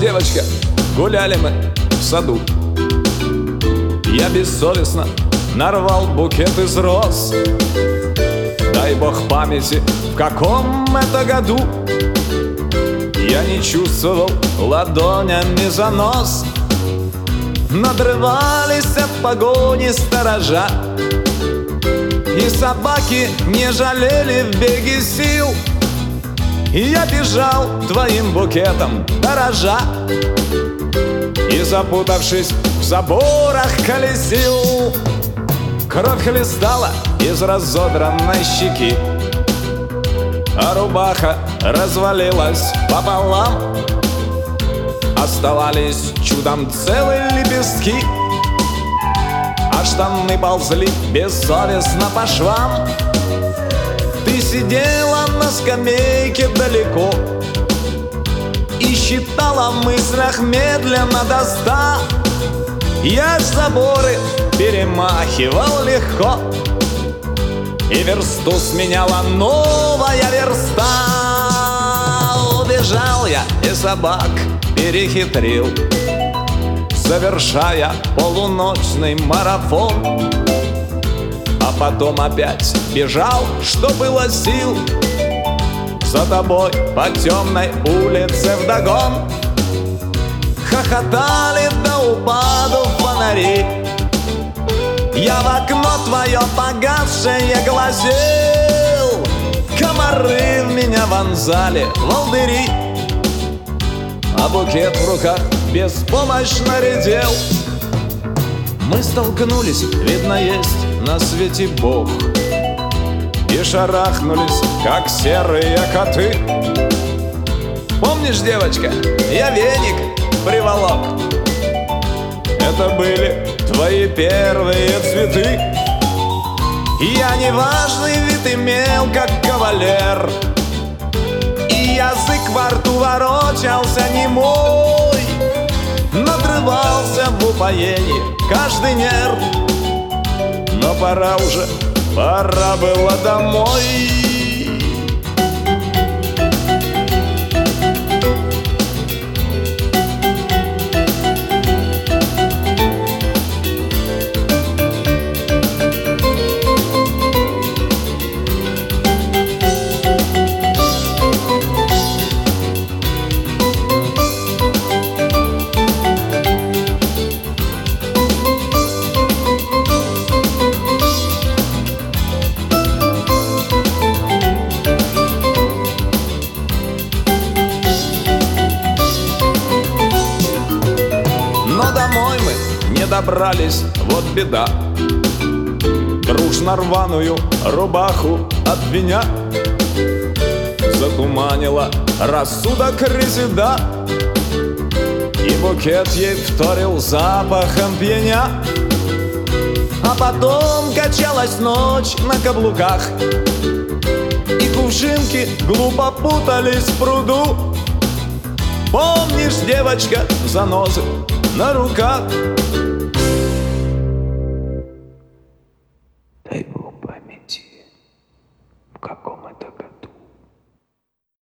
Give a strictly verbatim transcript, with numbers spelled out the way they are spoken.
девочка, гуляли мы в саду. Я бессовестно нарвал букет из роз. Дай бог памяти, в каком это году. Я не чувствовал ладонями занос. Надрывались от погони сторожа, и собаки не жалели в беге сил. Я бежал твоим букетом дорожа, и, запутавшись в заборах, колесил. Кровь хлестала из разодранной щеки, а рубаха развалилась пополам. Оставались чудом целые лепестки, а штаны ползли бессовестно по швам. Ты сидела на скамейке далеко и считала в мыслях медленно до ста. Я ж заборы перемахивал легко, и версту сменяла новая верста. Убежал я и собак перехитрил, совершая полуночный марафон. А потом опять бежал, что было сил, за тобой по темной улице вдогон. Хохотали до упаду фонари, я в окно твое погасшее глазел. Комары в меня вонзали волдыри, а букет в руках беспомощно редел. Мы столкнулись, видно, есть на свете Бог, и шарахнулись, как серые коты. Помнишь, девочка, я веник приволок? Это были твои первые цветы. Я неважный вид имел, как кавалер, и язык во рту ворочался немой. Надрывался в упоении каждый нерв, но пора уже, пора было домой. Домой мы не добрались, вот беда. Дружно рваную рубаху от меня затуманила рассудок резида, и букет ей вторил запахом пьяня. А потом качалась ночь на каблуках, и кувшинки глупо путались в пруду. Помнишь, девочка, занозы на руках?